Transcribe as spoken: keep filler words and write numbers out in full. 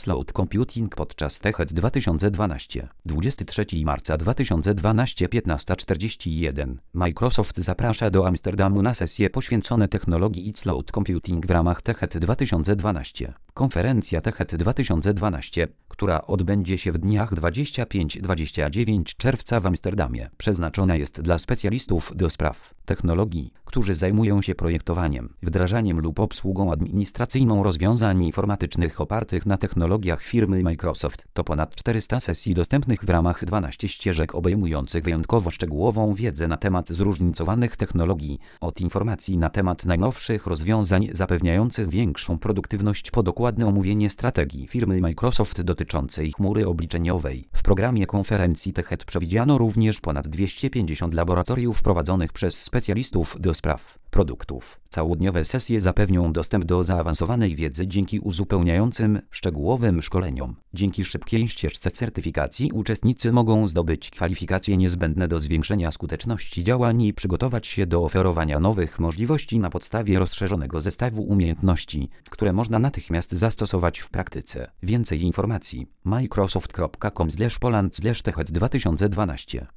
Cloud Computing podczas TechEd dwa tysiące dwanaście. dwudziestego trzeciego marca dwa tysiące dwunastego piętnasta czterdzieści jeden. Microsoft zaprasza do Amsterdamu na sesje poświęcone technologii i Cloud Computing w ramach TechEd dwa tysiące dwanaście. Konferencja TechEd dwa tysiące dwanaście, która odbędzie się w dniach dwudziestego piątego do dwudziestego dziewiątego czerwca w Amsterdamie, przeznaczona jest dla specjalistów do spraw technologii, którzy zajmują się projektowaniem, wdrażaniem lub obsługą administracyjną rozwiązań informatycznych opartych na technologiach firmy Microsoft. To ponad czterysta sesji dostępnych w ramach dwunastu ścieżek obejmujących wyjątkowo szczegółową wiedzę na temat zróżnicowanych technologii, od informacji na temat najnowszych rozwiązań zapewniających większą produktywność po dokładne omówienie strategii firmy Microsoft dotyczącej chmury obliczeniowej. W programie konferencji TechEd przewidziano również ponad dwieście pięćdziesiąt laboratoriów prowadzonych przez specjalistów do spraw produktów. Całodniowe sesje zapewnią dostęp do zaawansowanej wiedzy dzięki uzupełniającym, szczegółowym szkoleniom. Dzięki szybkiej ścieżce certyfikacji uczestnicy mogą zdobyć kwalifikacje niezbędne do zwiększenia skuteczności działań i przygotować się do oferowania nowych możliwości na podstawie rozszerzonego zestawu umiejętności, które można natychmiast zastosować w praktyce. Więcej informacji microsoft kropka com slash poland slash teched dwa tysiące dwanaście